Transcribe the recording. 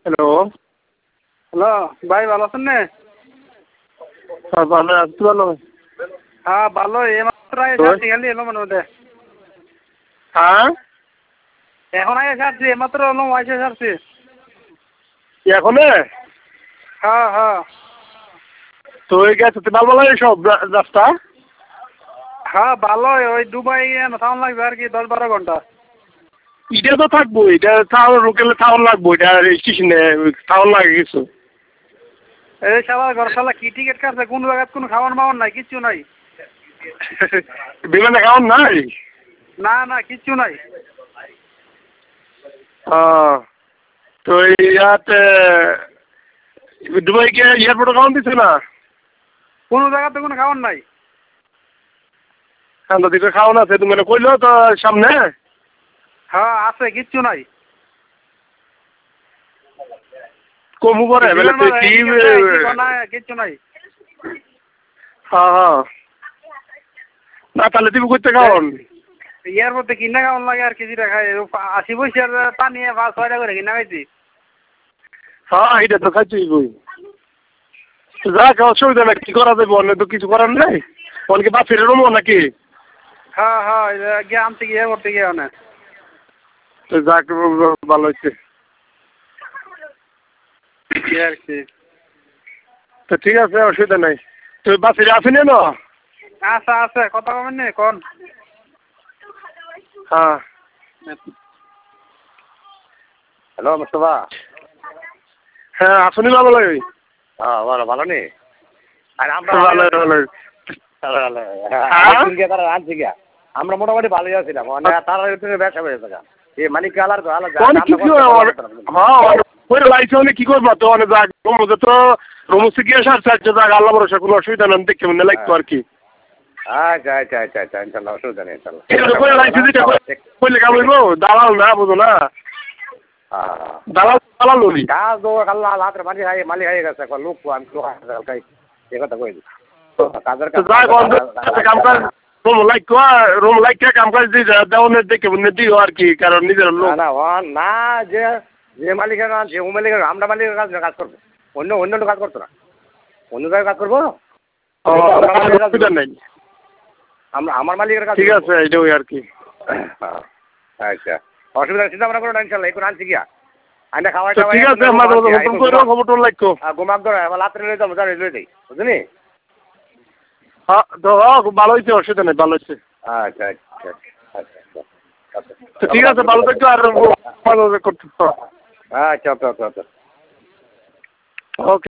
Hello. Hello ভাই, ভালো আছেন না? হ্যাঁ ভালো আছি, ভালো। হ্যাঁ ভালো, এইমাত্র এসে খালি এলো মনে হতে। হ্যাঁ এখন আগে ছাড়ছি, এইমাত্র এলো এসে ছাড়ছি। এখন হ্যাঁ হ্যাঁ তো গেছে তো ভালো লাগে সব রাস্তা। হ্যাঁ ভালো, ওই দুবাই থাউন লাগবে আর কি 10-12 ঘন্টা। এটা তো থাকবো, এটা টাউন রুকেলে টাউন লাগবো, এটা স্টেশনে টাউন লাগে কিছু। এই শালা ঘর শালা কি টিকিট কাটছে, কোন জায়গায় কোনো খাওয়ান মাওয়ান নাই, কিচ্ছু নাই। বিমানে খাওয়ান নাই? না না কিচ্ছু নাই। তো ইয়াতে দুবাই গিয়ে এয়ারপোর্টে খাওয়ান দিচ্ছে না? কোনো জায়গাতে কোনো খাওয়ান নাই। হ্যাঁ দিকে খাওয়ান আছে, তুমি কইলো তো সামনে। হ্যাঁ আছে, কিচ্ছু নাই। কমু করে কিচ্ছু নাই। হ্যাঁ না তাহলে তুমি করতে খাওয়ান এয়ারপোর্টে কিনা খাওয়ান লাগে আর কিছু খাই 80 পয়সার পানি 5-6 টাকা করে কিনা খাইছি। হ্যাঁ এটা তো খাইছি বই। যাক অসুবিধা না, কি করা যাবে, অনেক তো কিছু করার নাই। অনেকে বা ফিরে রুমো নাকি? হ্যাঁ হ্যাঁ গিয়ে আনতে গিয়ে করতে গিয়ে অনেক। তো যাক ভালো হচ্ছে। আর কি তো ঠিক আছে, অসুবিধা নাই। তো বাসিরে আসেনি না? আচ্ছা আছে, কথা কবেন নি কোন? হ্যাঁ হ্যালো মুস্তফা। হ্যাঁ আসনি ভালো লাগে। হ্যাঁ ভালো ভালো নি। আর আমরা ভালো ভালো। তারা আনছি গিয়া আমরা মোটামুটি ভালোই আছিলাম, মানে তারা ব্যবসা করে থাকা এই মালিক আলার কি করবো তো অনেক জায়গা তো রমুসে গিয়ে জায়গা আল্লাহ ভরসা, কোনো অসুবিধা নেই, দেখতে মনে লাগতো আর কি। আচ্ছা আচ্ছা আচ্ছা আচ্ছা ইনশাল্লাহ অসুবিধা নেই দালাল না বুঝো না, দালাল দালাল কাজ দো আল্লাহ হাতের মালিক হয়ে গেছে লোক আমি এ কথা কই কাজের কাম কাজ রুম লাইক কাম কাজ দিয়ে দেওয়ানের দেখে দিও আর কি, কারণ নিজের লোক না না যে যে মালিকের কাজ যে মালিকের আমরা মালিকের কাজ কাজ করবো, অন্য অন্য কাজ করতো না, অন্য জায়গায় কাজ করবো। অসুবিধা নেই, আমরা আমার মালিকের কাজ ঠিক আছে এইটাই আর কি। আচ্ছা অসুবিধা চিন্তা ভাবনা করো না, ইনশাল্লাহ এখন আনছি গিয়া আইনা খাওয়াই ঠিক আছে খবর টোন লাগতো ঘুমাক ধরে এবার রাত্রে লই যাবো জানি লই যাই বুঝলি। হ্যাঁ তো ভালো হয়েছে, অসুবিধা নেই, ভালো হয়েছে। আচ্ছা আচ্ছা আচ্ছা তো ঠিক আছে, ভালো থাকতো আর করতে। আচ্ছা ওকে ওকে ওকে ওকে।